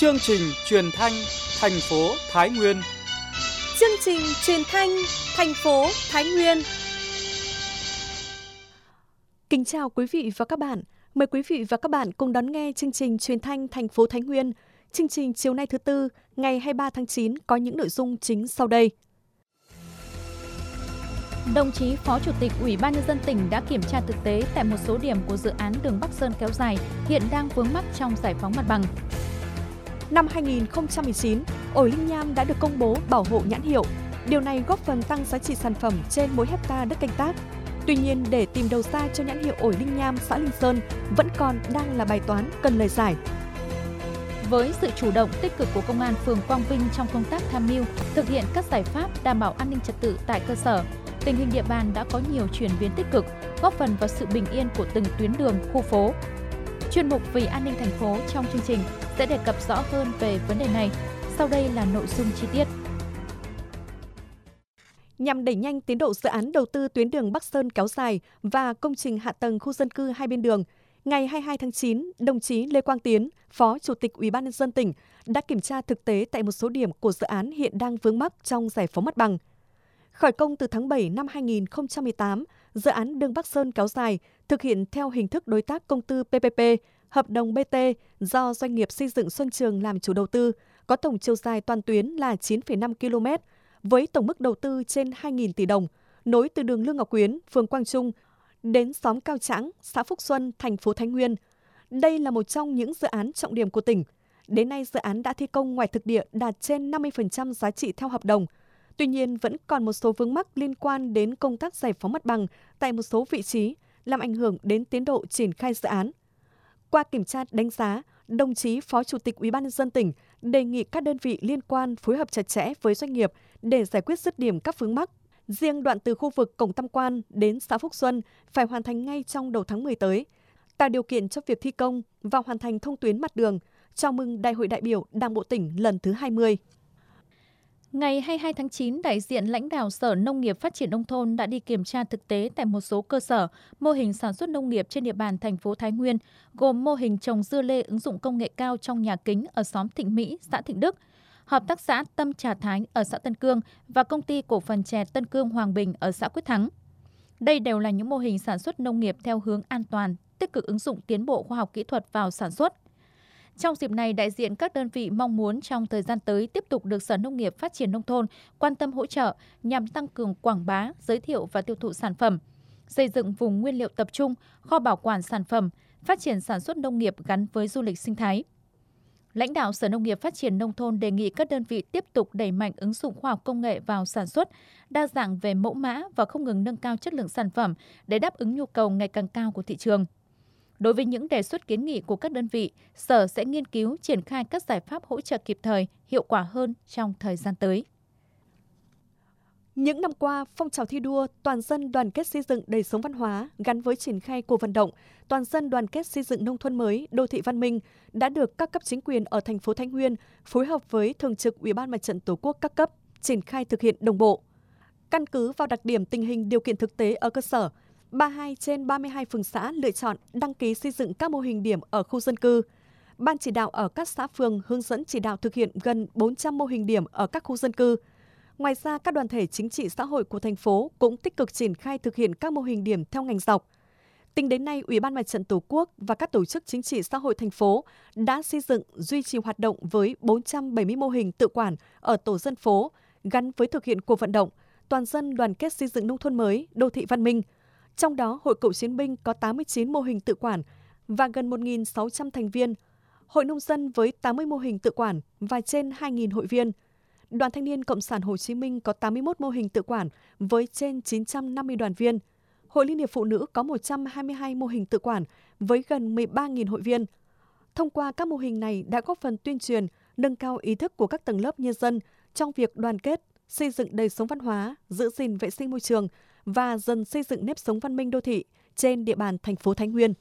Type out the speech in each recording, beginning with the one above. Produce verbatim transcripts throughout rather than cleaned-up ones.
Chương trình truyền thanh thành phố Thái Nguyên. Chương trình truyền thanh thành phố Thái Nguyên. Kính chào quý vị và các bạn. Mời quý vị và các bạn cùng đón nghe chương trình truyền thanh thành phố Thái Nguyên. Chương trình chiều nay thứ tư, ngày hai mươi ba tháng chín có những nội dung chính sau đây. Đồng chí Phó Chủ tịch Ủy ban Nhân dân tỉnh đã kiểm tra thực tế tại một số điểm của dự án đường Bắc Sơn kéo dài hiện đang vướng mắc trong giải phóng mặt bằng. Năm hai nghìn không trăm mười chín, ổi linh nham đã được công bố bảo hộ nhãn hiệu. Điều này góp phần tăng giá trị sản phẩm trên mỗi hecta đất canh tác. Tuy nhiên, để tìm đầu ra cho nhãn hiệu ổi linh nham xã Linh Sơn vẫn còn đang là bài toán cần lời giải. Với sự chủ động tích cực của Công an phường Quang Vinh trong công tác tham mưu, thực hiện các giải pháp đảm bảo an ninh trật tự tại cơ sở, tình hình địa bàn đã có nhiều chuyển biến tích cực, góp phần vào sự bình yên của từng tuyến đường, khu phố. Chuyên mục Vì an ninh thành phố trong chương trình sẽ đề cập rõ hơn về vấn đề này. Sau đây là nội dung chi tiết. Nhằm đẩy nhanh tiến độ dự án đầu tư tuyến đường Bắc Sơn kéo dài và công trình hạ tầng khu dân cư hai bên đường, ngày hai mươi hai tháng chín, đồng chí Lê Quang Tiến, Phó Chủ tịch Ủy ban Nhân dân tỉnh đã kiểm tra thực tế tại một số điểm của dự án hiện đang vướng mắc trong giải phóng mặt bằng. Khởi công từ tháng bảy năm hai nghìn không trăm mười tám, dự án đường Bắc Sơn kéo dài thực hiện theo hình thức đối tác công tư pê pê pê, hợp đồng bê tê do doanh nghiệp xây dựng Xuân Trường làm chủ đầu tư, có tổng chiều dài toàn tuyến là chín phẩy năm ki lô mét, với tổng mức đầu tư trên hai nghìn tỷ đồng, nối từ đường Lương Ngọc Quyến, phường Quang Trung đến xóm Cao Trãng, xã Phúc Xuân, thành phố Thái Nguyên. Đây là một trong những dự án trọng điểm của tỉnh. Đến nay, dự án đã thi công ngoài thực địa đạt trên năm mươi phần trăm giá trị theo hợp đồng. Tuy nhiên, vẫn còn một số vướng mắc liên quan đến công tác giải phóng mặt bằng tại một số vị trí, làm ảnh hưởng đến tiến độ triển khai dự án. Qua kiểm tra đánh giá, đồng chí Phó Chủ tịch Ủy ban Nhân dân tỉnh đề nghị các đơn vị liên quan phối hợp chặt chẽ với doanh nghiệp để giải quyết dứt điểm các vướng mắc. Riêng đoạn từ khu vực Cổng Tam Quan đến xã Phúc Xuân phải hoàn thành ngay trong đầu tháng mười tới, tạo điều kiện cho việc thi công và hoàn thành thông tuyến mặt đường, chào mừng Đại hội đại biểu Đảng bộ tỉnh lần thứ hai mươi. Ngày hai mươi hai tháng chín, đại diện lãnh đạo Sở Nông nghiệp Phát triển Nông thôn đã đi kiểm tra thực tế tại một số cơ sở, mô hình sản xuất nông nghiệp trên địa bàn thành phố Thái Nguyên, gồm mô hình trồng dưa lê ứng dụng công nghệ cao trong nhà kính ở xóm Thịnh Mỹ, xã Thịnh Đức, hợp tác xã Tâm Trà Thái ở xã Tân Cương và công ty cổ phần chè Tân Cương Hoàng Bình ở xã Quyết Thắng. Đây đều là những mô hình sản xuất nông nghiệp theo hướng an toàn, tích cực ứng dụng tiến bộ khoa học kỹ thuật vào sản xuất. Trong dịp này, đại diện các đơn vị mong muốn trong thời gian tới tiếp tục được Sở Nông nghiệp Phát triển Nông thôn quan tâm hỗ trợ nhằm tăng cường quảng bá, giới thiệu và tiêu thụ sản phẩm, xây dựng vùng nguyên liệu tập trung, kho bảo quản sản phẩm, phát triển sản xuất nông nghiệp gắn với du lịch sinh thái. Lãnh đạo Sở Nông nghiệp Phát triển Nông thôn đề nghị các đơn vị tiếp tục đẩy mạnh ứng dụng khoa học công nghệ vào sản xuất, đa dạng về mẫu mã và không ngừng nâng cao chất lượng sản phẩm để đáp ứng nhu cầu ngày càng cao của thị trường. Đối với những đề xuất kiến nghị của các đơn vị, Sở sẽ nghiên cứu triển khai các giải pháp hỗ trợ kịp thời, hiệu quả hơn trong thời gian tới. Những năm qua, phong trào thi đua toàn dân đoàn kết xây dựng đời sống văn hóa gắn với triển khai cuộc vận động toàn dân đoàn kết xây dựng nông thôn mới, đô thị văn minh đã được các cấp chính quyền ở thành phố Thái Nguyên phối hợp với Thường trực Ủy ban Mặt trận Tổ quốc các cấp triển khai thực hiện đồng bộ. Căn cứ vào đặc điểm tình hình điều kiện thực tế ở cơ sở, ba mươi hai trên ba mươi hai phường xã lựa chọn đăng ký xây dựng các mô hình điểm ở khu dân cư. Ban chỉ đạo ở các xã phường hướng dẫn chỉ đạo thực hiện gần bốn trăm mô hình điểm ở các khu dân cư. Ngoài ra, các đoàn thể chính trị xã hội của thành phố cũng tích cực triển khai thực hiện các mô hình điểm theo ngành dọc. Tính đến nay, Ủy ban Mặt trận Tổ quốc và các tổ chức chính trị xã hội thành phố đã xây dựng, duy trì hoạt động với bốn trăm bảy mươi mô hình tự quản ở tổ dân phố gắn với thực hiện cuộc vận động toàn dân đoàn kết xây dựng nông thôn mới, đô thị văn minh. Trong đó, Hội Cựu chiến binh có tám mươi chín mô hình tự quản và gần một nghìn sáu trăm thành viên, Hội Nông dân với tám mươi mô hình tự quản và trên hai nghìn hội viên. Đoàn Thanh niên Cộng sản Hồ Chí Minh có tám mươi mốt mô hình tự quản với trên chín trăm năm mươi đoàn viên. Hội Liên hiệp Phụ nữ có một trăm hai mươi hai mô hình tự quản với gần mười ba nghìn hội viên. Thông qua các mô hình này đã góp phần tuyên truyền, nâng cao ý thức của các tầng lớp nhân dân trong việc đoàn kết, xây dựng đời sống văn hóa, giữ gìn vệ sinh môi trường và dần xây dựng nếp sống văn minh đô thị trên địa bàn thành phố Thái Nguyên.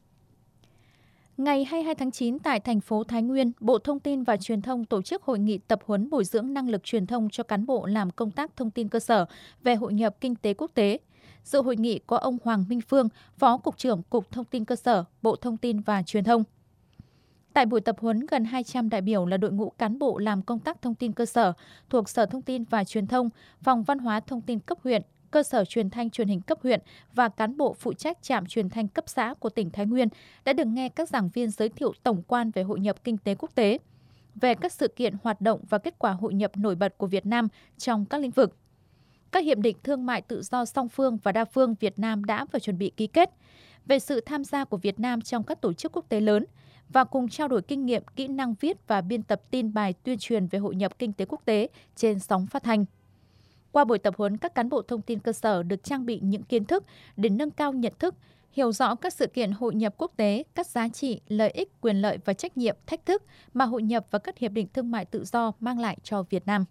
Ngày hai mươi hai tháng chín tại thành phố Thái Nguyên, Bộ Thông tin và Truyền thông tổ chức hội nghị tập huấn bồi dưỡng năng lực truyền thông cho cán bộ làm công tác thông tin cơ sở về hội nhập kinh tế quốc tế. Dự hội nghị có ông Hoàng Minh Phương, Phó Cục trưởng Cục Thông tin Cơ sở, Bộ Thông tin và Truyền thông. Tại buổi tập huấn, gần hai trăm đại biểu là đội ngũ cán bộ làm công tác thông tin cơ sở thuộc Sở Thông tin và Truyền thông, Phòng Văn hóa Thông tin cấp huyện, cơ sở truyền thanh truyền hình cấp huyện và cán bộ phụ trách trạm truyền thanh cấp xã của tỉnh Thái Nguyên đã được nghe các giảng viên giới thiệu tổng quan về hội nhập kinh tế quốc tế, về các sự kiện hoạt động và kết quả hội nhập nổi bật của Việt Nam trong các lĩnh vực. Các hiệp định thương mại tự do song phương và đa phương Việt Nam đã và chuẩn bị ký kết, về sự tham gia của Việt Nam trong các tổ chức quốc tế lớn và cùng trao đổi kinh nghiệm, kỹ năng viết và biên tập tin bài tuyên truyền về hội nhập kinh tế quốc tế trên sóng phát thanh. Qua buổi tập huấn, các cán bộ thông tin cơ sở được trang bị những kiến thức để nâng cao nhận thức, hiểu rõ các sự kiện hội nhập quốc tế, các giá trị, lợi ích, quyền lợi và trách nhiệm, thách thức mà hội nhập và các hiệp định thương mại tự do mang lại cho Việt Nam.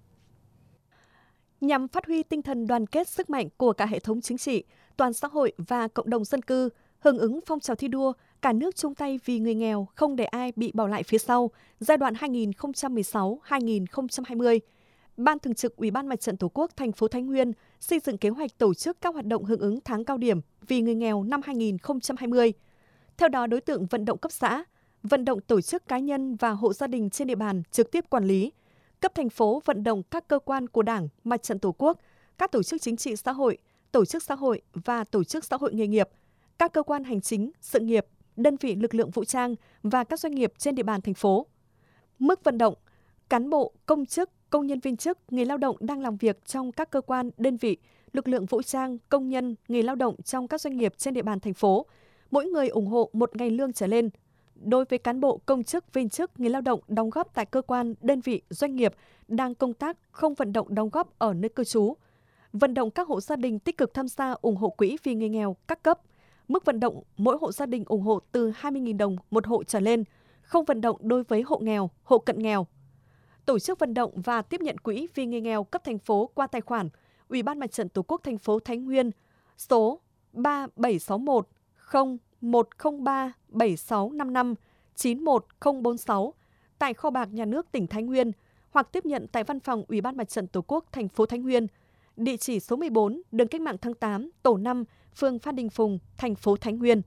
Nhằm phát huy tinh thần đoàn kết sức mạnh của cả hệ thống chính trị, toàn xã hội và cộng đồng dân cư, hưởng ứng phong trào thi đua, cả nước chung tay vì người nghèo, không để ai bị bỏ lại phía sau, giai đoạn hai nghìn không trăm mười sáu đến hai nghìn không trăm hai mươi. Ban Thường trực Ủy ban Mặt trận Tổ quốc thành phố Thái Nguyên xây dựng kế hoạch tổ chức các hoạt động hưởng ứng tháng cao điểm vì người nghèo năm hai nghìn không trăm hai mươi. Theo đó, đối tượng vận động cấp xã, vận động tổ chức cá nhân và hộ gia đình trên địa bàn trực tiếp quản lý. Cấp thành phố vận động các cơ quan của Đảng, Mặt trận Tổ quốc, các tổ chức chính trị xã hội, tổ chức xã hội và tổ chức xã hội nghề nghiệp, các cơ quan hành chính, sự nghiệp, đơn vị lực lượng vũ trang và các doanh nghiệp trên địa bàn thành phố. Mức vận động, cán bộ, công chức, công nhân viên chức, người lao động đang làm việc trong các cơ quan, đơn vị, lực lượng vũ trang, công nhân, người lao động trong các doanh nghiệp trên địa bàn thành phố, mỗi người ủng hộ một ngày lương trở lên. Đối với cán bộ, công chức, viên chức, người lao động đóng góp tại cơ quan, đơn vị, doanh nghiệp đang công tác không vận động đóng góp ở nơi cư trú. Vận động các hộ gia đình tích cực tham gia ủng hộ quỹ vì người nghèo các cấp. Mức vận động mỗi hộ gia đình ủng hộ từ hai mươi nghìn đồng một hộ trở lên, không vận động đối với hộ nghèo, hộ cận nghèo. Tổ chức vận động và tiếp nhận quỹ vì người nghèo cấp thành phố qua tài khoản Ủy ban Mặt trận Tổ quốc thành phố Thái Nguyên số ba bảy sáu một không một không ba bảy sáu năm năm chín một không bốn sáu tại kho bạc nhà nước tỉnh Thái Nguyên hoặc tiếp nhận tại văn phòng Ủy ban Mặt trận Tổ quốc thành phố Thái Nguyên, địa chỉ số mười bốn, đường Cách mạng tháng tám, tổ năm, phường Phan Đình Phùng, thành phố Thái Nguyên.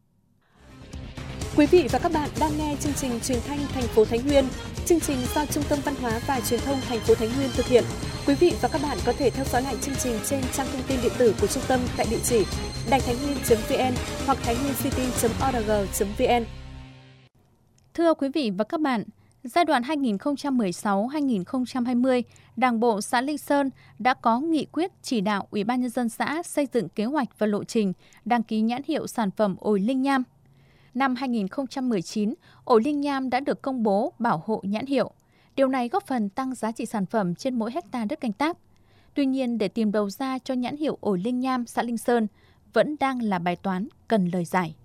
Quý vị và các bạn đang nghe chương trình truyền thanh thành phố Thái Nguyên. Chương trình do Trung tâm Văn hóa và Truyền thông thành phố Thái Nguyên thực hiện. Quý vị và các bạn có thể theo dõi lại chương trình trên trang thông tin điện tử của trung tâm tại địa chỉ đài thái nguyên chấm vn hoặc thái nguyên city chấm org chấm vn. Thưa quý vị và các bạn, giai đoạn hai nghìn không trăm mười sáu đến hai nghìn không trăm hai mươi, Đảng bộ xã Linh Sơn đã có nghị quyết chỉ đạo Ủy ban Nhân dân xã xây dựng kế hoạch và lộ trình đăng ký nhãn hiệu sản phẩm ổi linh nham. Năm hai nghìn không trăm mười chín, ổi linh nham đã được công bố bảo hộ nhãn hiệu. Điều này góp phần tăng giá trị sản phẩm trên mỗi hectare đất canh tác. Tuy nhiên, để tìm đầu ra cho nhãn hiệu ổi linh nham xã Linh Sơn vẫn đang là bài toán cần lời giải.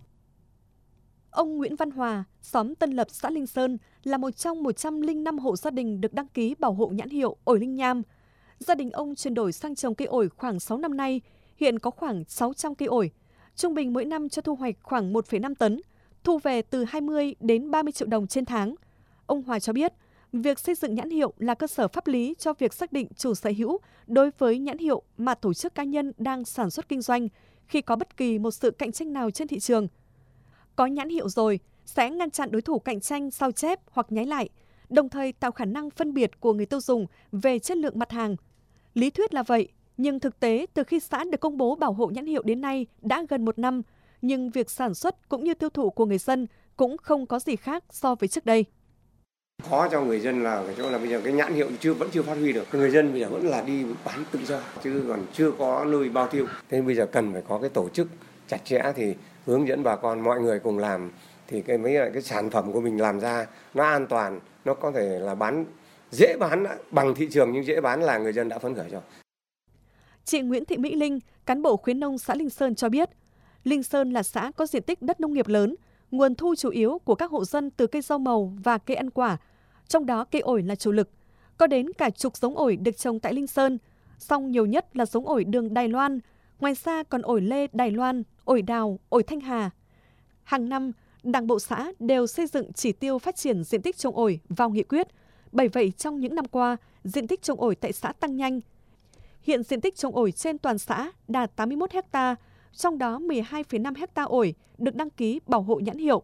Ông Nguyễn Văn Hòa, xóm Tân Lập, xã Linh Sơn là một trong một trăm lẻ năm hộ gia đình được đăng ký bảo hộ nhãn hiệu ổi linh nham. Gia đình ông chuyển đổi sang trồng cây ổi khoảng sáu năm nay, hiện có khoảng sáu trăm cây ổi. Trung bình mỗi năm cho thu hoạch khoảng một phẩy năm tấn, thu về từ hai mươi đến ba mươi triệu đồng trên tháng. Ông Hòa cho biết, việc xây dựng nhãn hiệu là cơ sở pháp lý cho việc xác định chủ sở hữu đối với nhãn hiệu mà tổ chức cá nhân đang sản xuất kinh doanh khi có bất kỳ một sự cạnh tranh nào trên thị trường. Có nhãn hiệu rồi sẽ ngăn chặn đối thủ cạnh tranh sao chép hoặc nháy lại, đồng thời tạo khả năng phân biệt của người tiêu dùng về chất lượng mặt hàng. Lý thuyết là vậy, nhưng thực tế từ khi xã được công bố bảo hộ nhãn hiệu đến nay đã gần một năm, nhưng việc sản xuất cũng như tiêu thụ của người dân cũng không có gì khác so với trước đây. Khó cho người dân là cái chỗ là bây giờ cái nhãn hiệu chưa vẫn chưa phát huy được. Người dân bây giờ vẫn là đi bán tự do chứ còn chưa có nơi bao tiêu. Thế nên bây giờ cần phải có cái tổ chức chặt chẽ thì hướng dẫn bà con mọi người cùng làm thì cái mấy cái sản phẩm của mình làm ra nó an toàn, nó có thể là bán dễ bán bằng thị trường nhưng dễ bán là người dân đã phấn khởi rồi. Chị Nguyễn Thị Mỹ Linh, cán bộ khuyến nông xã Linh Sơn cho biết, Linh Sơn là xã có diện tích đất nông nghiệp lớn, nguồn thu chủ yếu của các hộ dân từ cây rau màu và cây ăn quả, trong đó cây ổi là chủ lực. Có đến cả chục giống ổi được trồng tại Linh Sơn, song nhiều nhất là giống ổi đường Đài Loan, ngoài ra còn ổi lê Đài Loan, ổi đào, ổi Thanh Hà. Hàng năm, Đảng bộ xã đều xây dựng chỉ tiêu phát triển diện tích trồng ổi vào nghị quyết. Bởi vậy, trong những năm qua, diện tích trồng ổi tại xã tăng nhanh. Hiện diện tích trồng ổi trên toàn xã đạt tám mươi mốt héc ta, trong đó mười hai phẩy năm héc ta ổi được đăng ký bảo hộ nhãn hiệu.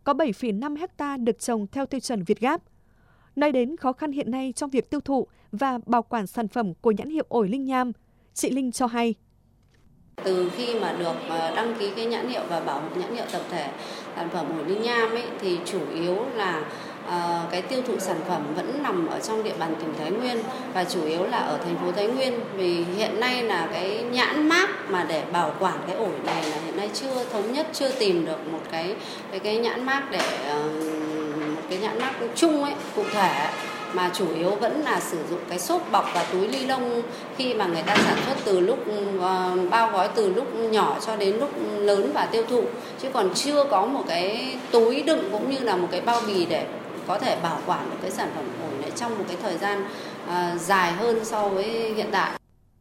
có bảy phẩy năm ha được trồng theo tiêu chuẩn Việt Gáp. Nói đến khó khăn hiện nay trong việc tiêu thụ và bảo quản sản phẩm của nhãn hiệu ổi Linh Nham, chị Linh cho hay. Từ khi mà được đăng ký cái nhãn hiệu và bảo hộ nhãn hiệu tập thể sản phẩm ổi Linh Nham ấy, thì chủ yếu là uh, cái tiêu thụ sản phẩm vẫn nằm ở trong địa bàn tỉnh Thái Nguyên và chủ yếu là ở thành phố Thái Nguyên, vì hiện nay là cái nhãn mác mà để bảo quản cái ổi này là hiện nay chưa thống nhất, chưa tìm được một cái cái cái nhãn mác để uh, một cái nhãn mác chung ấy cụ thể, mà chủ yếu vẫn là sử dụng cái xốp bọc và túi ni lông khi mà người ta sản xuất từ lúc uh, bao gói từ lúc nhỏ cho đến lúc lớn và tiêu thụ, chứ còn chưa có một cái túi đựng cũng như là một cái bao bì để có thể bảo quản được cái sản phẩm ổi này trong một cái thời gian uh, dài hơn so với hiện tại.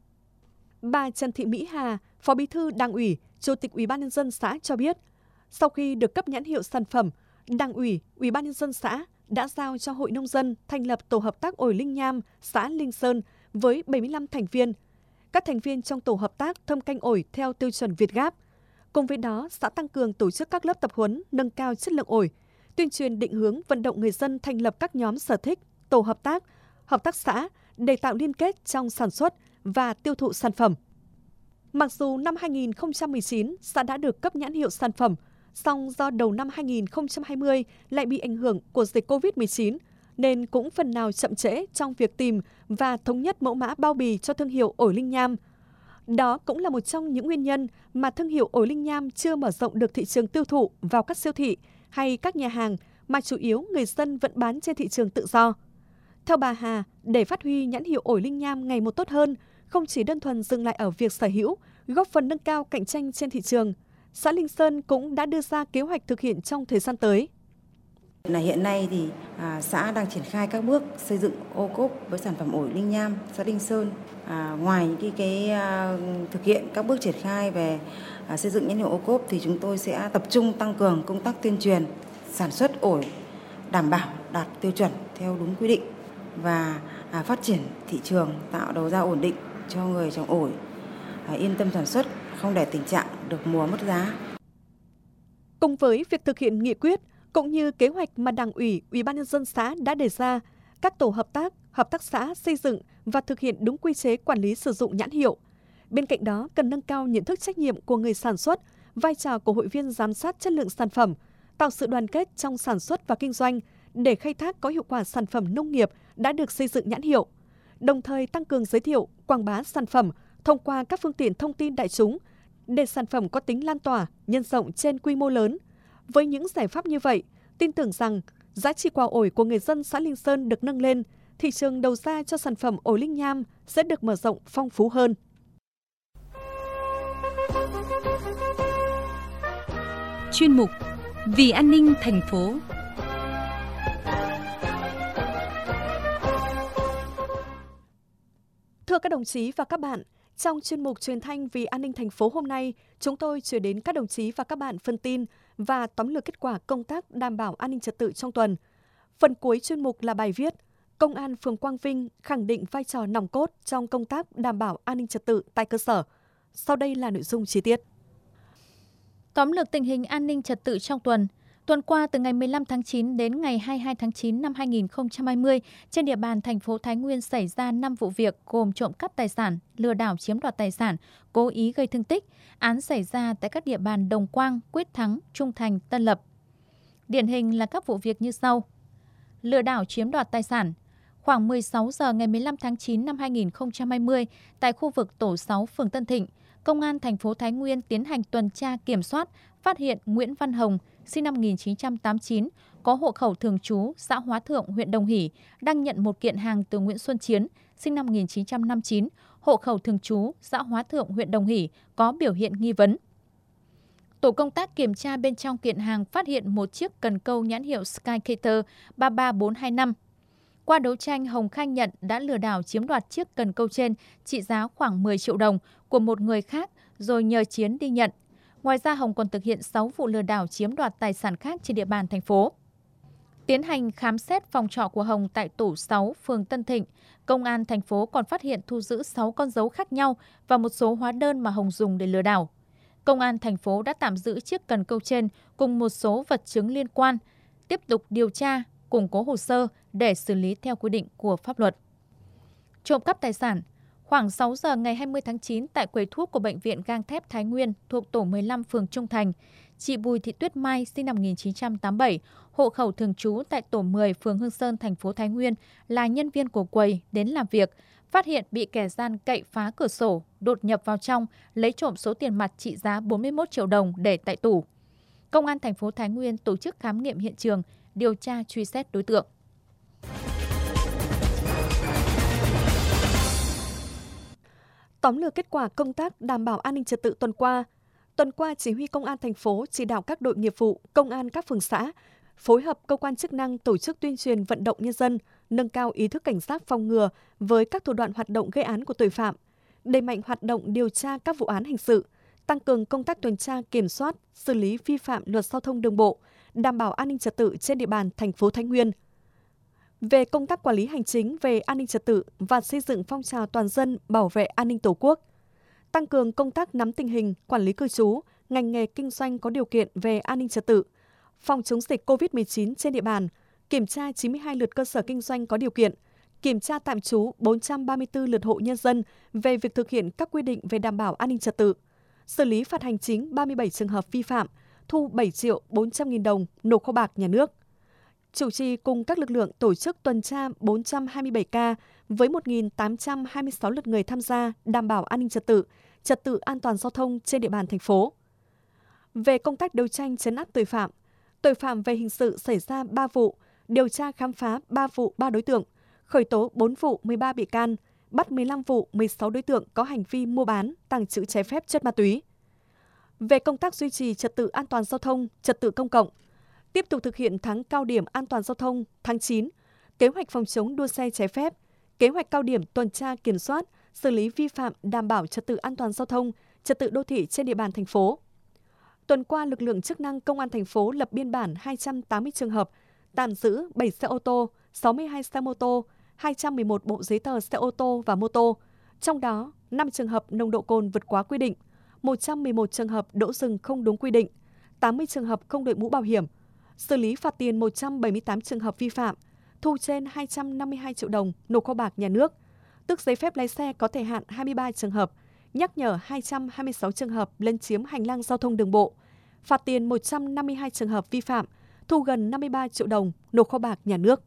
Bà Trần Thị Mỹ Hà, Phó Bí thư Đảng ủy, Chủ tịch Ủy ban nhân dân xã cho biết, sau khi được cấp nhãn hiệu sản phẩm, Đảng ủy, Ủy ban nhân dân xã đã giao cho Hội Nông dân thành lập tổ hợp tác ổi Linh Nham, xã Linh Sơn với bảy mươi lăm thành viên. Các thành viên trong tổ hợp tác thâm canh ổi theo tiêu chuẩn Việt Gáp. Cùng với đó, xã tăng cường tổ chức các lớp tập huấn nâng cao chất lượng ổi, tuyên truyền định hướng vận động người dân thành lập các nhóm sở thích, tổ hợp tác, hợp tác xã để tạo liên kết trong sản xuất và tiêu thụ sản phẩm. Mặc dù năm hai nghìn không trăm mười chín, xã đã được cấp nhãn hiệu sản phẩm, song do đầu năm hai nghìn không trăm hai mươi lại bị ảnh hưởng của dịch covid mười chín, nên cũng phần nào chậm trễ trong việc tìm và thống nhất mẫu mã bao bì cho thương hiệu ổi Linh Nham. Đó cũng là một trong những nguyên nhân mà thương hiệu ổi Linh Nham chưa mở rộng được thị trường tiêu thụ vào các siêu thị hay các nhà hàng, mà chủ yếu người dân vẫn bán trên thị trường tự do. Theo bà Hà, để phát huy nhãn hiệu ổi Linh Nham ngày một tốt hơn, không chỉ đơn thuần dừng lại ở việc sở hữu, góp phần nâng cao cạnh tranh trên thị trường, xã Linh Sơn cũng đã đưa ra kế hoạch thực hiện trong thời gian tới. Là hiện nay thì à, xã đang triển khai các bước xây dựng ô cốp với sản phẩm ổi Linh Nham, xã Linh Sơn. À, ngoài những cái, cái à, thực hiện các bước triển khai về à, xây dựng nhãn hiệu ô cốp thì chúng tôi sẽ tập trung tăng cường công tác tuyên truyền sản xuất ổi đảm bảo đạt tiêu chuẩn theo đúng quy định và à, phát triển thị trường, tạo đầu ra ổn định cho người trồng ổi, à, yên tâm sản xuất, không để tình trạng được mùa mất giá. Cùng với việc thực hiện nghị quyết cũng như kế hoạch mà Đảng ủy, Ủy ban nhân dân xã đã đề ra, các tổ hợp tác, hợp tác xã xây dựng và thực hiện đúng quy chế quản lý sử dụng nhãn hiệu. Bên cạnh đó, cần nâng cao nhận thức trách nhiệm của người sản xuất, vai trò của hội viên giám sát chất lượng sản phẩm, tạo sự đoàn kết trong sản xuất và kinh doanh để khai thác có hiệu quả sản phẩm nông nghiệp đã được xây dựng nhãn hiệu. Đồng thời tăng cường giới thiệu, quảng bá sản phẩm thông qua các phương tiện thông tin đại chúng để sản phẩm có tính lan tỏa, nhân rộng trên quy mô lớn. Với những giải pháp như vậy, tin tưởng rằng giá trị quả ổi của người dân xã Linh Sơn được nâng lên, thị trường đầu ra cho sản phẩm ổi Linh Nham sẽ được mở rộng phong phú hơn. Chuyên mục Vì an ninh thành phố. Thưa các đồng chí và các bạn, trong chuyên mục truyền thanh Vì an ninh thành phố hôm nay, chúng tôi chuyển đến các đồng chí và các bạn phần tin và tóm lược kết quả công tác đảm bảo an ninh trật tự trong tuần. Phần cuối chuyên mục là bài viết Công an phường Quang Vinh khẳng định vai trò nòng cốt trong công tác đảm bảo an ninh trật tự tại cơ sở. Sau đây là nội dung chi tiết. Tóm lược tình hình an ninh trật tự trong tuần. Tuần qua, từ ngày mười lăm tháng chín đến ngày hai mươi hai tháng chín năm hai nghìn không trăm hai mươi, trên địa bàn thành phố Thái Nguyên xảy ra năm vụ việc gồm trộm cắp tài sản, lừa đảo chiếm đoạt tài sản, cố ý gây thương tích. Án xảy ra tại các địa bàn Đồng Quang, Quyết Thắng, Trung Thành, Tân Lập. Điển hình là các vụ việc như sau. Lừa đảo chiếm đoạt tài sản. Khoảng mười sáu giờ ngày mười lăm tháng chín năm hai nghìn không trăm hai mươi, tại khu vực tổ sáu phường Tân Thịnh, Công an thành phố Thái Nguyên tiến hành tuần tra kiểm soát, phát hiện Nguyễn Văn Hồng, sinh năm một nghìn chín trăm tám mươi chín, có hộ khẩu thường trú xã Hóa Thượng, huyện Đồng Hỷ, đang nhận một kiện hàng từ Nguyễn Xuân Chiến, sinh năm một nghìn chín trăm năm mươi chín, hộ khẩu thường trú xã Hóa Thượng, huyện Đồng Hỷ, có biểu hiện nghi vấn. Tổ công tác kiểm tra bên trong kiện hàng phát hiện một chiếc cần câu nhãn hiệu Skycater ba ba bốn hai năm. Qua đấu tranh, Hồng khai nhận đã lừa đảo chiếm đoạt chiếc cần câu trên trị giá khoảng mười triệu đồng của một người khác rồi nhờ Chiến đi nhận. Ngoài ra, Hồng còn thực hiện sáu vụ lừa đảo chiếm đoạt tài sản khác trên địa bàn thành phố. Tiến hành khám xét phòng trọ của Hồng tại tổ sáu, phường Tân Thịnh, Công an thành phố còn phát hiện thu giữ sáu con dấu khác nhau và một số hóa đơn mà Hồng dùng để lừa đảo. Công an thành phố đã tạm giữ chiếc cần câu trên cùng một số vật chứng liên quan, tiếp tục điều tra, củng cố hồ sơ để xử lý theo quy định của pháp luật. Trộm cắp tài sản. Khoảng sáu giờ ngày hai mươi tháng chín tại quầy thuốc của Bệnh viện Gang thép Thái Nguyên thuộc tổ mười lăm phường Trung Thành, chị Bùi Thị Tuyết Mai sinh năm một nghìn chín trăm tám mươi bảy, hộ khẩu thường trú tại tổ mười phường Hương Sơn, thành phố Thái Nguyên, là nhân viên của quầy đến làm việc, phát hiện bị kẻ gian cậy phá cửa sổ, đột nhập vào trong, lấy trộm số tiền mặt trị giá bốn mươi mốt triệu đồng để tại tủ. Công an thành phố Thái Nguyên tổ chức khám nghiệm hiện trường, điều tra truy xét đối tượng. Tóm lược kết quả công tác đảm bảo an ninh trật tự tuần qua. Tuần qua, Chỉ huy Công an thành phố chỉ đạo các đội nghiệp vụ, công an các phường xã phối hợp cơ quan chức năng tổ chức tuyên truyền vận động nhân dân, nâng cao ý thức cảnh giác phòng ngừa với các thủ đoạn hoạt động gây án của tội phạm, đẩy mạnh hoạt động điều tra các vụ án hình sự, tăng cường công tác tuần tra kiểm soát, xử lý vi phạm luật giao thông đường bộ, đảm bảo an ninh trật tự trên địa bàn thành phố Thái Nguyên. Về công tác quản lý hành chính về an ninh trật tự và xây dựng phong trào toàn dân bảo vệ an ninh Tổ quốc, tăng cường công tác nắm tình hình, quản lý cư trú, ngành nghề kinh doanh có điều kiện về an ninh trật tự, phòng chống dịch covid mười chín trên địa bàn, kiểm tra chín mươi hai lượt cơ sở kinh doanh có điều kiện, kiểm tra tạm trú bốn trăm ba mươi tư lượt hộ nhân dân về việc thực hiện các quy định về đảm bảo an ninh trật tự, xử lý phạt hành chính ba mươi bảy trường hợp vi phạm, thu bảy triệu bốn trăm nghìn đồng nộp kho bạc nhà nước. Chủ trì cùng các lực lượng tổ chức tuần tra bốn trăm hai mươi bảy ca với một nghìn tám trăm hai mươi sáu lượt người tham gia đảm bảo an ninh trật tự, trật tự an toàn giao thông trên địa bàn thành phố. Về công tác đấu tranh trấn áp tội phạm, tội phạm về hình sự xảy ra ba vụ, điều tra khám phá ba vụ ba đối tượng, khởi tố bốn vụ mười ba bị can, bắt mười lăm vụ mười sáu đối tượng có hành vi mua bán, tàng trữ trái phép chất ma túy. Về công tác duy trì trật tự an toàn giao thông, trật tự công cộng, tiếp tục thực hiện tháng cao điểm an toàn giao thông tháng chín, kế hoạch phòng chống đua xe trái phép, kế hoạch cao điểm tuần tra kiểm soát, xử lý vi phạm đảm bảo trật tự an toàn giao thông, trật tự đô thị trên địa bàn thành phố. Tuần qua, lực lượng chức năng Công an thành phố lập biên bản hai trăm tám mươi trường hợp, tạm giữ bảy xe ô tô, sáu mươi hai xe mô tô, hai trăm mười một bộ giấy tờ xe ô tô và mô tô, trong đó năm trường hợp nồng độ cồn vượt quá quy định, một trăm mười một trường hợp đỗ dừng không đúng quy định, tám mươi trường hợp không đội mũ bảo hiểm, xử lý phạt tiền một trăm bảy mươi tám trường hợp vi phạm, thu trên hai trăm năm mươi hai triệu đồng nộp kho bạc nhà nước, tước giấy phép lái xe có thời hạn hai mươi ba trường hợp, nhắc nhở hai trăm hai mươi sáu trường hợp lấn chiếm hành lang giao thông đường bộ, phạt tiền một trăm năm mươi hai trường hợp vi phạm, thu gần năm mươi ba triệu đồng nộp kho bạc nhà nước.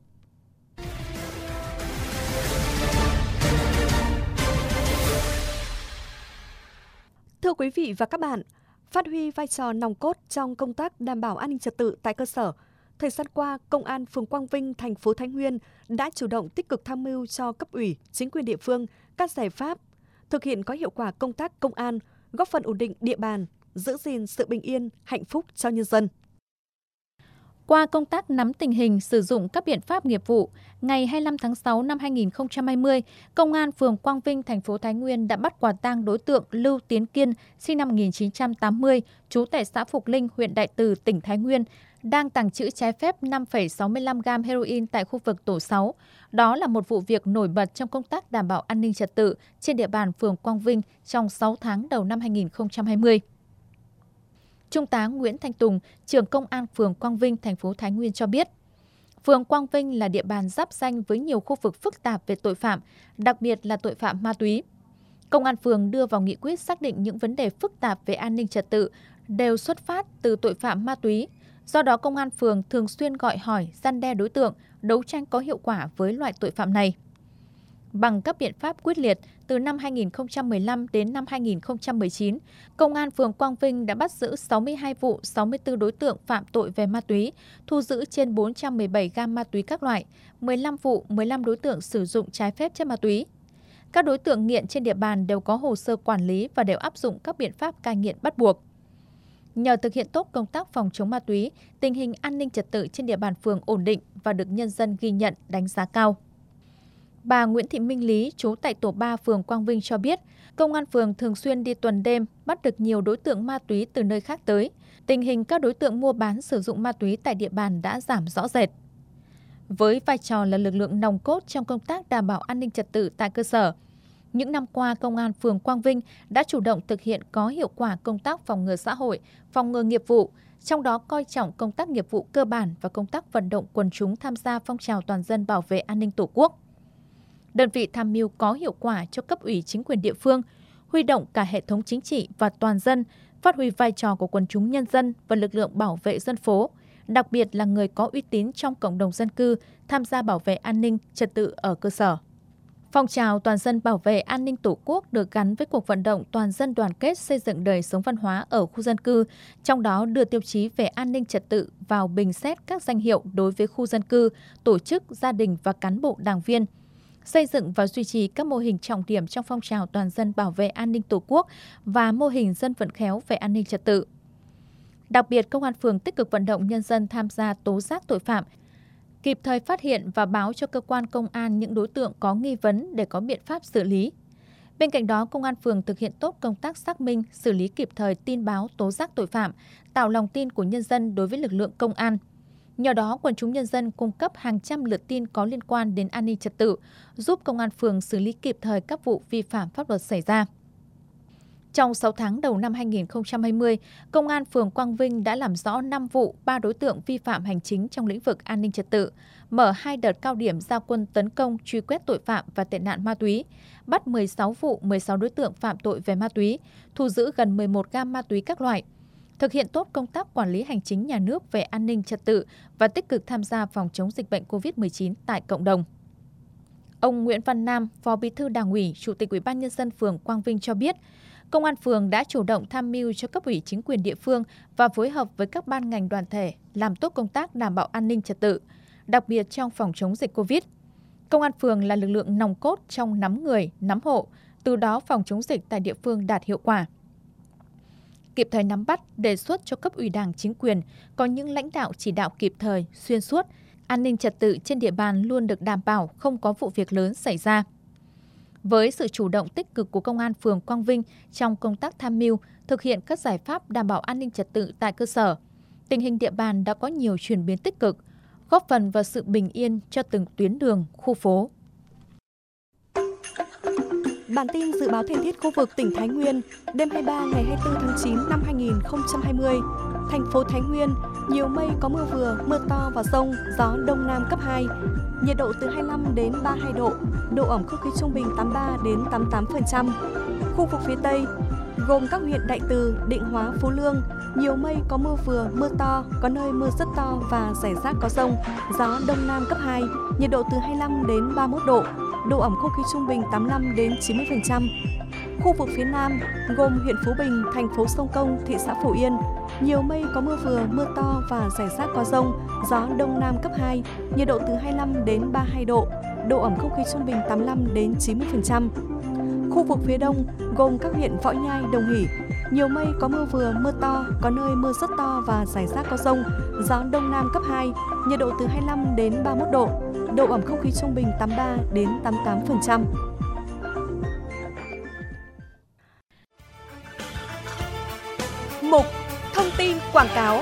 Thưa quý vị và các bạn, phát huy vai trò nòng cốt trong công tác đảm bảo an ninh trật tự tại cơ sở, thời gian qua, Công an phường Quang Vinh, thành phố Thái Nguyên đã chủ động tích cực tham mưu cho cấp ủy, chính quyền địa phương các giải pháp thực hiện có hiệu quả công tác công an, góp phần ổn định địa bàn, giữ gìn sự bình yên, hạnh phúc cho nhân dân. Qua công tác nắm tình hình, sử dụng các biện pháp nghiệp vụ, ngày hai mươi lăm tháng sáu năm hai nghìn không trăm hai mươi, Công an phường Quang Vinh, thành phố Thái Nguyên đã bắt quả tang đối tượng Lưu Tiến Kiên, sinh năm một nghìn chín trăm tám mươi, trú tại xã Phục Linh, huyện Đại Từ, tỉnh Thái Nguyên, đang tàng trữ trái phép năm phẩy sáu mươi lăm gam heroin tại khu vực tổ sáu. Đó là một vụ việc nổi bật trong công tác đảm bảo an ninh trật tự trên địa bàn phường Quang Vinh trong sáu tháng đầu năm hai nghìn không trăm hai mươi. Trung tá Nguyễn Thanh Tùng, trưởng Công an phường Quang Vinh, thành phố Thái Nguyên cho biết, phường Quang Vinh là địa bàn giáp ranh với nhiều khu vực phức tạp về tội phạm, đặc biệt là tội phạm ma túy. Công an phường đưa vào nghị quyết xác định những vấn đề phức tạp về an ninh trật tự đều xuất phát từ tội phạm ma túy. Do đó, Công an phường thường xuyên gọi hỏi, răn đe đối tượng, đấu tranh có hiệu quả với loại tội phạm này. Bằng các biện pháp quyết liệt, từ năm hai nghìn không trăm mười lăm đến năm hai nghìn không trăm mười chín, Công an phường Quang Vinh đã bắt giữ sáu mươi hai vụ, sáu mươi tư đối tượng phạm tội về ma túy, thu giữ trên bốn trăm mười bảy gam ma túy các loại, mười lăm vụ, mười lăm đối tượng sử dụng trái phép chất ma túy. Các đối tượng nghiện trên địa bàn đều có hồ sơ quản lý và đều áp dụng các biện pháp cai nghiện bắt buộc. Nhờ thực hiện tốt công tác phòng chống ma túy, tình hình an ninh trật tự trên địa bàn phường ổn định và được nhân dân ghi nhận, đánh giá cao. Bà Nguyễn Thị Minh Lý, trú tại tổ ba phường Quang Vinh cho biết, Công an phường thường xuyên đi tuần đêm, bắt được nhiều đối tượng ma túy từ nơi khác tới. Tình hình các đối tượng mua bán sử dụng ma túy tại địa bàn đã giảm rõ rệt. Với vai trò là lực lượng nòng cốt trong công tác đảm bảo an ninh trật tự tại cơ sở, Những năm qua, Công an phường Quang Vinh đã chủ động thực hiện có hiệu quả công tác phòng ngừa xã hội, phòng ngừa nghiệp vụ, trong đó coi trọng công tác nghiệp vụ cơ bản và công tác vận động quần chúng tham gia phong trào toàn dân bảo vệ an ninh Tổ quốc. Đơn vị tham mưu có hiệu quả cho cấp ủy chính quyền địa phương, huy động cả hệ thống chính trị và toàn dân, phát huy vai trò của quần chúng nhân dân và lực lượng bảo vệ dân phố, đặc biệt là người có uy tín trong cộng đồng dân cư tham gia bảo vệ an ninh trật tự ở cơ sở. Phong trào toàn dân bảo vệ an ninh Tổ quốc được gắn với cuộc vận động toàn dân đoàn kết xây dựng đời sống văn hóa ở khu dân cư, trong đó đưa tiêu chí về an ninh trật tự vào bình xét các danh hiệu đối với khu dân cư, tổ chức, gia đình và cán bộ đảng viên. Xây dựng và duy trì các mô hình trọng điểm trong phong trào toàn dân bảo vệ an ninh Tổ quốc và mô hình dân vận khéo về an ninh trật tự. Đặc biệt, Công an phường tích cực vận động nhân dân tham gia tố giác tội phạm, kịp thời phát hiện và báo cho cơ quan công an những đối tượng có nghi vấn để có biện pháp xử lý. Bên cạnh đó, Công an phường thực hiện tốt công tác xác minh, xử lý kịp thời tin báo tố giác tội phạm, tạo lòng tin của nhân dân đối với lực lượng công an. Nhờ đó, quần chúng nhân dân cung cấp hàng trăm lượt tin có liên quan đến an ninh trật tự, giúp Công an phường xử lý kịp thời các vụ vi phạm pháp luật xảy ra. Trong sáu tháng đầu năm hai nghìn không trăm hai mươi, Công an phường Quang Vinh đã làm rõ năm vụ, ba đối tượng vi phạm hành chính trong lĩnh vực an ninh trật tự, mở hai đợt cao điểm ra quân tấn công truy quét tội phạm và tệ nạn ma túy, bắt mười sáu vụ, mười sáu đối tượng phạm tội về ma túy, thu giữ gần mười một gam ma túy các loại, thực hiện tốt công tác quản lý hành chính nhà nước về an ninh trật tự và tích cực tham gia phòng chống dịch bệnh covid mười chín tại cộng đồng. Ông Nguyễn Văn Nam, Phó Bí thư Đảng ủy, Chủ tịch Ủy ban nhân dân phường Quang Vinh cho biết, Công an phường đã chủ động tham mưu cho cấp ủy chính quyền địa phương và phối hợp với các ban ngành đoàn thể làm tốt công tác đảm bảo an ninh trật tự, đặc biệt trong phòng chống dịch Covid. Công an phường là lực lượng nòng cốt trong nắm người, nắm hộ, từ đó phòng chống dịch tại địa phương đạt hiệu quả. Kịp thời nắm bắt, đề xuất cho cấp ủy Đảng chính quyền có những lãnh đạo chỉ đạo kịp thời, xuyên suốt, an ninh trật tự trên địa bàn luôn được đảm bảo, không có vụ việc lớn xảy ra. Với sự chủ động tích cực của Công an phường Quang Vinh trong công tác tham mưu, thực hiện các giải pháp đảm bảo an ninh trật tự tại cơ sở, tình hình địa bàn đã có nhiều chuyển biến tích cực, góp phần vào sự bình yên cho từng tuyến đường, khu phố. Bản tin dự báo thời tiết khu vực tỉnh Thái Nguyên, đêm hai mươi ba ngày hai mươi tư tháng chín năm hai nghìn không trăm hai mươi, thành phố Thái Nguyên, nhiều mây có mưa vừa, mưa to và dông, gió đông nam cấp hai, nhiệt độ từ hai mươi lăm đến ba mươi hai độ, độ ẩm không khí trung bình tám mươi ba đến tám mươi tám phần trăm. Khu vực phía Tây, gồm các huyện Đại Từ, Định Hóa, Phú Lương, nhiều mây có mưa vừa, mưa to, có nơi mưa rất to và rải rác có dông, gió đông nam cấp hai, nhiệt độ từ hai mươi lăm đến ba mươi mốt độ, độ ẩm không khí trung bình tám mươi lăm đến chín mươi phần trăm. Khu vực phía Nam, gồm huyện Phú Bình, thành phố Sông Công, thị xã Phổ Yên, nhiều mây có mưa vừa, mưa to và rải rác có dông, gió đông nam cấp hai, nhiệt độ từ hai mươi lăm đến ba mươi hai độ, độ ẩm không khí trung bình tám mươi lăm đến chín mươi phần trăm. Khu vực phía Đông, gồm các huyện Võ Nhai, Đồng Hỷ, nhiều mây có mưa vừa, mưa to, có nơi mưa rất to và rải rác có dông, gió đông nam cấp hai, nhiệt độ từ hai mươi lăm đến ba mươi mốt độ, độ ẩm không khí trung bình tám mươi ba đến tám mươi tám phần trăm. Mục Thông tin quảng cáo.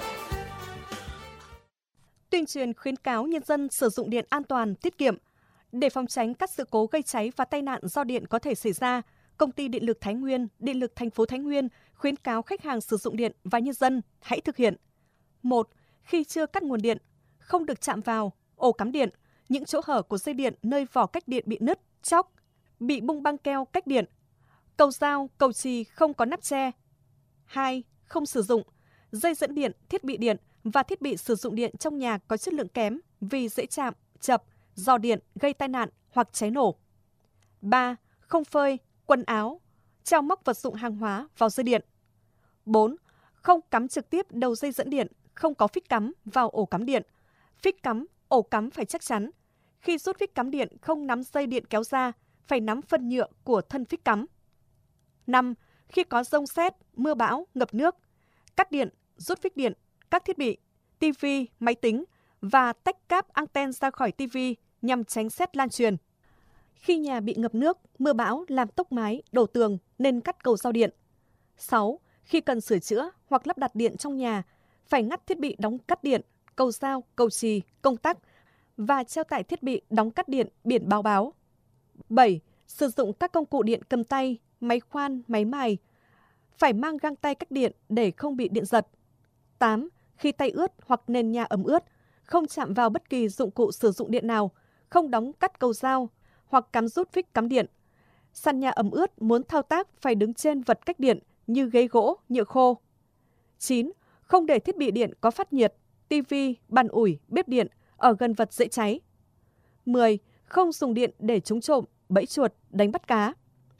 Tuyên truyền khuyến cáo nhân dân sử dụng điện an toàn, tiết kiệm. Để phòng tránh các sự cố gây cháy và tai nạn do điện có thể xảy ra, Công ty Điện lực Thái Nguyên, Điện lực thành phố Thái Nguyên khuyến cáo khách hàng sử dụng điện và nhân dân hãy thực hiện. một. Khi chưa cắt nguồn điện, không được chạm vào ổ cắm điện, những chỗ hở của dây điện nơi vỏ cách điện bị nứt, chóc, bị bung băng keo cách điện, cầu dao, cầu chì không có nắp che. hai. Không sử dụng dây dẫn điện, thiết bị điện và thiết bị sử dụng điện trong nhà có chất lượng kém vì dễ chạm, chập, rò điện gây tai nạn hoặc cháy nổ. ba. Không phơi quần áo, treo móc vật dụng hàng hóa vào dây điện. bốn. Không cắm trực tiếp đầu dây dẫn điện, không có phích cắm vào ổ cắm điện. Phích cắm, ổ cắm phải chắc chắn. Khi rút phích cắm điện không nắm dây điện kéo ra, phải nắm phần nhựa của thân phích cắm. năm. Khi có dông sét, mưa bão, ngập nước, cắt điện, rút phích điện, các thiết bị, tivi, máy tính và tách cáp anten ra khỏi tivi nhằm tránh sét lan truyền. Khi nhà bị ngập nước, mưa bão làm tốc mái, đổ tường nên cắt cầu giao điện. sáu. Khi cần sửa chữa hoặc lắp đặt điện trong nhà, phải ngắt thiết bị đóng cắt điện, cầu dao, cầu chì, công tắc và treo tải thiết bị đóng cắt điện biển báo báo. bảy. Sử dụng các công cụ điện cầm tay, máy khoan, máy mài. Phải mang găng tay cách điện để không bị điện giật. tám. Khi tay ướt hoặc nền nhà ẩm ướt, không chạm vào bất kỳ dụng cụ sử dụng điện nào, không đóng cắt cầu dao hoặc cắm rút vích cắm điện. Sàn nhà ẩm ướt muốn thao tác phải đứng trên vật cách điện như ghế gỗ, nhựa khô. chín. Không để thiết bị điện có phát nhiệt, tivi, bàn ủi, bếp điện ở gần vật dễ cháy. mười. Không dùng điện để trúng trộm, bẫy chuột, đánh bắt cá.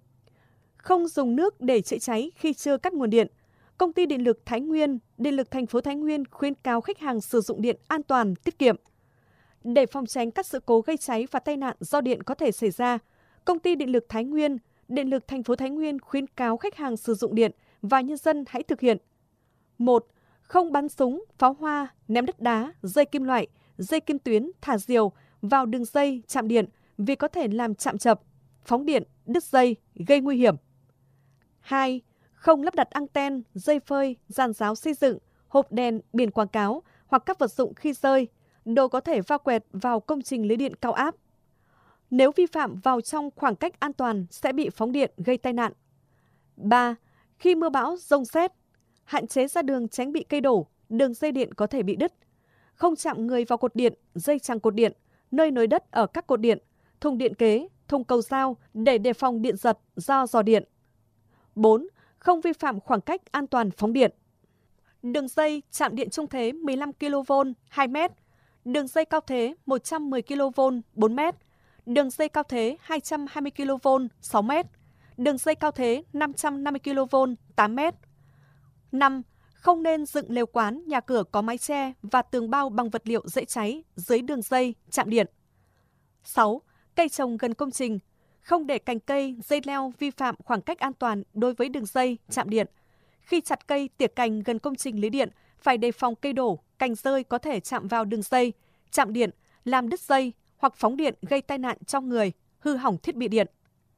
Không dùng nước để chữa cháy khi chưa cắt nguồn điện. Công ty Điện lực Thái Nguyên, Điện lực thành phố Thái Nguyên khuyến cáo khách hàng sử dụng điện an toàn, tiết kiệm. Để phòng tránh các sự cố gây cháy và tai nạn do điện có thể xảy ra, Công ty Điện lực Thái Nguyên, Điện lực thành phố Thái Nguyên khuyến cáo khách hàng sử dụng điện và nhân dân hãy thực hiện. một. Không bắn súng, pháo hoa, ném đất đá, dây kim loại, dây kim tuyến, thả diều vào đường dây, chạm điện vì có thể làm chạm chập, phóng điện, đứt dây, gây nguy hiểm. hai. Không lắp đặt anten, dây phơi, giàn giáo xây dựng, hộp đèn, biển quảng cáo hoặc các vật dụng khi rơi, đồ có thể va quẹt vào công trình lưới điện cao áp. Nếu vi phạm vào trong khoảng cách an toàn sẽ bị phóng điện gây tai nạn. ba. Khi mưa bão, dông sét, hạn chế ra đường tránh bị cây đổ, đường dây điện có thể bị đứt. Không chạm người vào cột điện, dây chằng cột điện, nơi nối đất ở các cột điện, thùng điện kế, thùng cầu dao để đề phòng điện giật do rò điện. bốn. Không vi phạm khoảng cách an toàn phóng điện. Đường dây chạm điện trung thế mười lăm ki lô vôn hai mét, đường dây cao thế một trăm mười ki lô vôn bốn mét, đường dây cao thế hai trăm hai mươi ki lô vôn sáu mét, đường dây cao thế năm trăm năm mươi ki lô vôn tám mét. năm. Không nên dựng lều quán, nhà cửa có mái che và tường bao bằng vật liệu dễ cháy dưới đường dây, chạm điện. sáu. Cây trồng gần công trình. Không để cành cây, dây leo vi phạm khoảng cách an toàn đối với đường dây, chạm điện. Khi chặt cây, tỉa cành gần công trình lưới điện, phải đề phòng cây đổ, cành rơi có thể chạm vào đường dây, chạm điện, làm đứt dây hoặc phóng điện gây tai nạn cho người, hư hỏng thiết bị điện.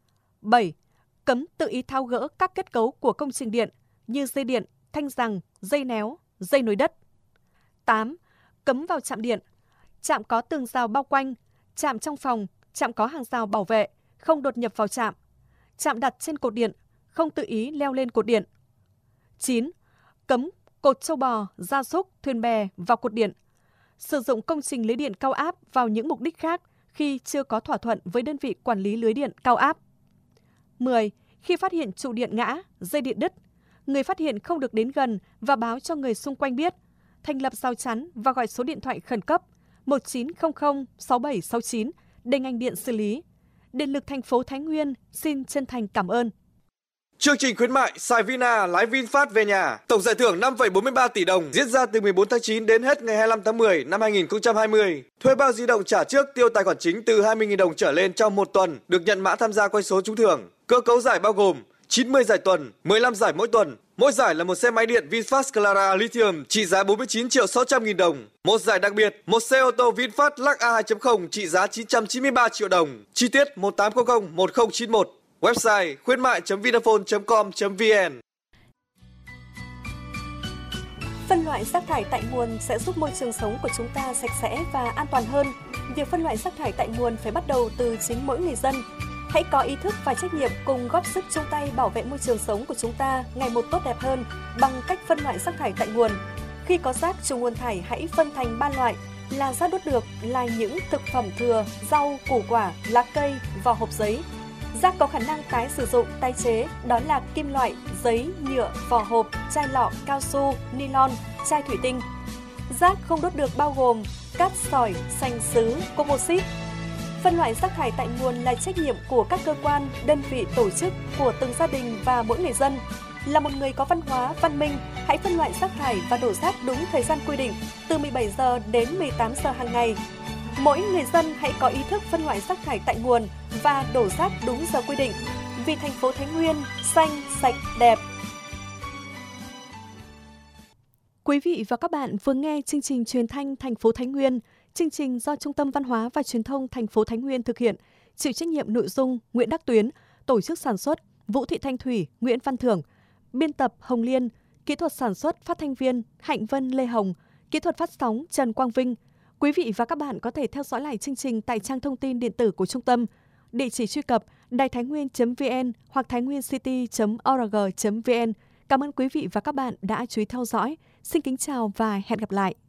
bảy. Cấm tự ý tháo gỡ các kết cấu của công trình điện như dây điện, thanh giằng, dây néo, dây nối đất. tám. Cấm vào trạm điện. Trạm có tường rào bao quanh, trạm trong phòng, trạm có hàng rào bảo vệ, không đột nhập vào trạm. Trạm đặt trên cột điện, không tự ý leo lên cột điện. chín. Cấm cột trâu bò, gia súc, thuyền bè vào cột điện. Sử dụng công trình lưới điện cao áp vào những mục đích khác khi chưa có thỏa thuận với đơn vị quản lý lưới điện cao áp. mười. Khi phát hiện trụ điện ngã, dây điện đứt, người phát hiện không được đến gần và báo cho người xung quanh biết. Thành lập rào chắn và gọi số điện thoại khẩn cấp một chín không không sáu bảy sáu chín để ngành điện xử lý. Điện lực thành phố Thái Nguyên xin chân thành cảm ơn. Chương trình khuyến mại xài Vina lái VinFast về nhà, tổng giải thưởng năm phẩy bốn mươi ba tỷ đồng diễn ra từ mười bốn tháng chín đến hết ngày hai mươi lăm tháng mười năm hai nghìn không trăm hai mươi. Thuê bao di động trả trước tiêu tài khoản chính từ hai mươi nghìn đồng trở lên trong một tuần được nhận mã tham gia quay số trúng thưởng. Cơ cấu giải bao gồm chín mươi giải tuần, mười lăm giải mỗi tuần. Mỗi giải là một xe máy điện VinFast Clara Lithium trị giá bốn mươi chín triệu sáu trăm nghìn đồng. Một giải đặc biệt, một xe ô tô VinFast Lux A hai chấm không trị giá chín trăm chín mươi ba triệu đồng. Chi tiết một tám không không một không chín một. Website khuyến mại chấm vinaphone chấm com chấm vn. Phân loại rác thải tại nguồn sẽ giúp môi trường sống của chúng ta sạch sẽ và an toàn hơn. Việc phân loại rác thải tại nguồn phải bắt đầu từ chính mỗi người dân. Hãy có ý thức và trách nhiệm cùng góp sức chung tay bảo vệ môi trường sống của chúng ta ngày một tốt đẹp hơn bằng cách phân loại rác thải tại nguồn. Khi có rác chủ nguồn thải hãy phân thành ba loại là rác đốt được là những thực phẩm thừa, rau, củ quả, lá cây, vỏ hộp giấy. Rác có khả năng tái sử dụng, tái chế đó là kim loại, giấy, nhựa, vỏ hộp, chai lọ, cao su, nylon, chai thủy tinh. Rác không đốt được bao gồm cát sỏi, sành sứ, composite. Phân loại rác thải tại nguồn là trách nhiệm của các cơ quan, đơn vị, tổ chức, của từng gia đình và mỗi người dân. Là một người có văn hóa, văn minh, hãy phân loại rác thải và đổ rác đúng thời gian quy định, từ mười bảy giờ đến mười tám giờ hàng ngày. Mỗi người dân hãy có ý thức phân loại rác thải tại nguồn và đổ rác đúng giờ quy định. Vì thành phố Thái Nguyên xanh, sạch, đẹp. Quý vị và các bạn vừa nghe chương trình truyền thanh thành phố Thái Nguyên. Chương trình do Trung tâm Văn hóa và Truyền thông thành phố Thái Nguyên thực hiện, chịu trách nhiệm nội dung Nguyễn Đắc Tuyến, tổ chức sản xuất Vũ Thị Thanh Thủy, Nguyễn Văn Thưởng, biên tập Hồng Liên, kỹ thuật sản xuất phát thanh viên Hạnh Vân Lê Hồng, kỹ thuật phát sóng Trần Quang Vinh. Quý vị và các bạn có thể theo dõi lại chương trình tại trang thông tin điện tử của trung tâm. Địa chỉ truy cập đài thái nguyên chấm vn hoặc thainwincity chấm org chấm vn. Cảm ơn quý vị và các bạn đã chú ý theo dõi. Xin kính chào và hẹn gặp lại.